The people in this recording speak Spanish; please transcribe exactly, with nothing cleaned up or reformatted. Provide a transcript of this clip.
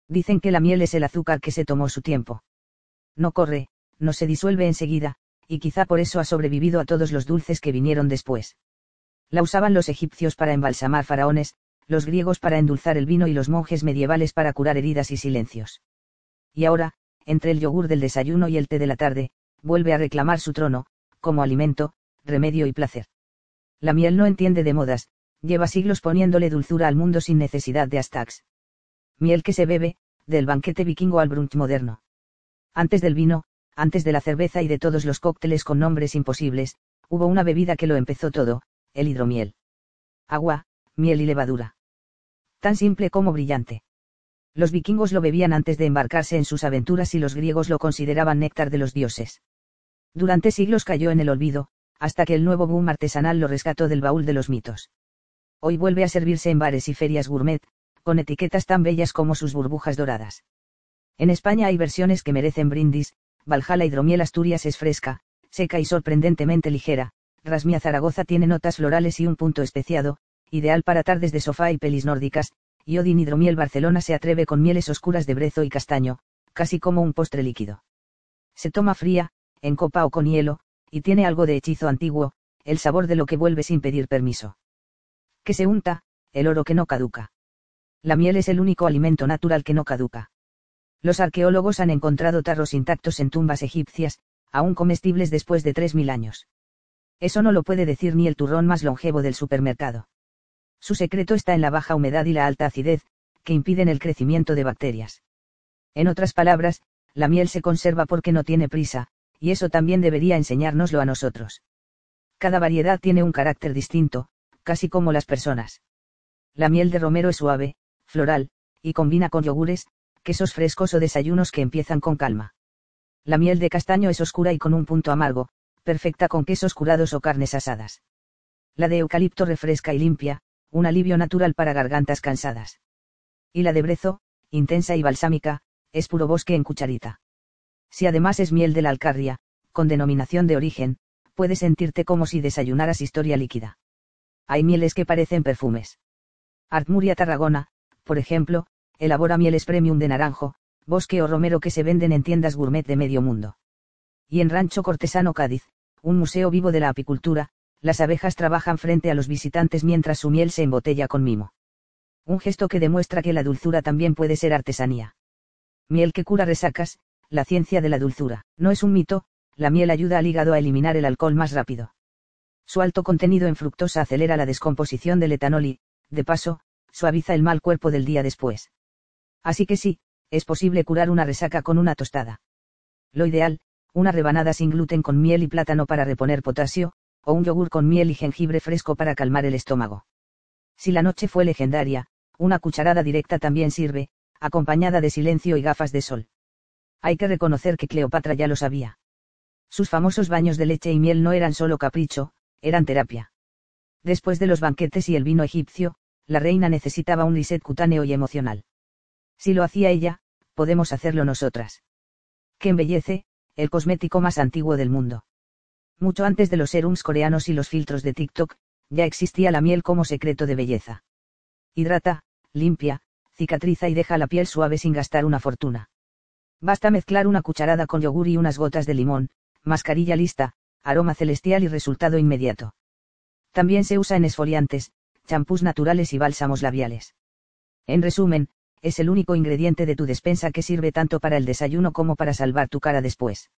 Dicen que la miel es el azúcar que se tomó su tiempo. No corre, no se disuelve enseguida, y quizá por eso ha sobrevivido a todos los dulces que vinieron después. La usaban los egipcios para embalsamar faraones, los griegos para endulzar el vino y los monjes medievales para curar heridas y silencios. Y ahora, entre el yogur del desayuno y el té de la tarde, vuelve a reclamar su trono, como alimento, remedio y placer. La miel no entiende de modas, lleva siglos poniéndole dulzura al mundo sin necesidad de hashtags. Miel que se bebe, del banquete vikingo al brunch moderno. Antes del vino, antes de la cerveza y de todos los cócteles con nombres imposibles, hubo una bebida que lo empezó todo, el hidromiel. Agua, miel y levadura. Tan simple como brillante. Los vikingos lo bebían antes de embarcarse en sus aventuras y los griegos lo consideraban néctar de los dioses. Durante siglos cayó en el olvido, hasta que el nuevo boom artesanal lo rescató del baúl de los mitos. Hoy vuelve a servirse en bares y ferias gourmet, con etiquetas tan bellas como sus burbujas doradas. En España hay versiones que merecen brindis. Valhalla Hidromiel Asturias es fresca, seca y sorprendentemente ligera. Rasmia Zaragoza tiene notas florales y un punto especiado, ideal para tardes de sofá y pelis nórdicas. Y Odin Hidromiel Barcelona se atreve con mieles oscuras de brezo y castaño, casi como un postre líquido. Se toma fría, en copa o con hielo, y tiene algo de hechizo antiguo, el sabor de lo que vuelve sin pedir permiso. Que se unta, el oro que no caduca. La miel es el único alimento natural que no caduca. Los arqueólogos han encontrado tarros intactos en tumbas egipcias, aún comestibles después de tres mil años. Eso no lo puede decir ni el turrón más longevo del supermercado. Su secreto está en la baja humedad y la alta acidez, que impiden el crecimiento de bacterias. En otras palabras, la miel se conserva porque no tiene prisa, y eso también debería enseñárnoslo a nosotros. Cada variedad tiene un carácter distinto, casi como las personas. La miel de romero es suave, floral, y combina con yogures, quesos frescos o desayunos que empiezan con calma. La miel de castaño es oscura y con un punto amargo, perfecta con quesos curados o carnes asadas. La de eucalipto refresca y limpia, un alivio natural para gargantas cansadas. Y la de brezo, intensa y balsámica, es puro bosque en cucharita. Si además es miel de la Alcarria, con denominación de origen, puedes sentirte como si desayunaras historia líquida. Hay mieles que parecen perfumes. Artmuria Tarragona, por ejemplo, elabora mieles premium de naranjo, bosque o romero que se venden en tiendas gourmet de medio mundo. Y en Rancho Cortesano Cádiz, un museo vivo de la apicultura, las abejas trabajan frente a los visitantes mientras su miel se embotella con mimo. Un gesto que demuestra que la dulzura también puede ser artesanía. Miel que cura resacas, la ciencia de la dulzura. No es un mito, la miel ayuda al hígado a eliminar el alcohol más rápido. Su alto contenido en fructosa acelera la descomposición del etanol y, de paso, suaviza el mal cuerpo del día después. Así que sí, es posible curar una resaca con una tostada. Lo ideal, una rebanada sin gluten con miel y plátano para reponer potasio, o un yogur con miel y jengibre fresco para calmar el estómago. Si la noche fue legendaria, una cucharada directa también sirve, acompañada de silencio y gafas de sol. Hay que reconocer que Cleopatra ya lo sabía. Sus famosos baños de leche y miel no eran solo capricho, eran terapia. Después de los banquetes y el vino egipcio, la reina necesitaba un reset cutáneo y emocional. Si lo hacía ella, podemos hacerlo nosotras. Que embellece, el cosmético más antiguo del mundo. Mucho antes de los serums coreanos y los filtros de TikTok, ya existía la miel como secreto de belleza. Hidrata, limpia, cicatriza y deja la piel suave sin gastar una fortuna. Basta mezclar una cucharada con yogur y unas gotas de limón, mascarilla lista, aroma celestial y resultado inmediato. También se usa en esfoliantes, champús naturales y bálsamos labiales. En resumen, es el único ingrediente de tu despensa que sirve tanto para el desayuno como para salvar tu cara después.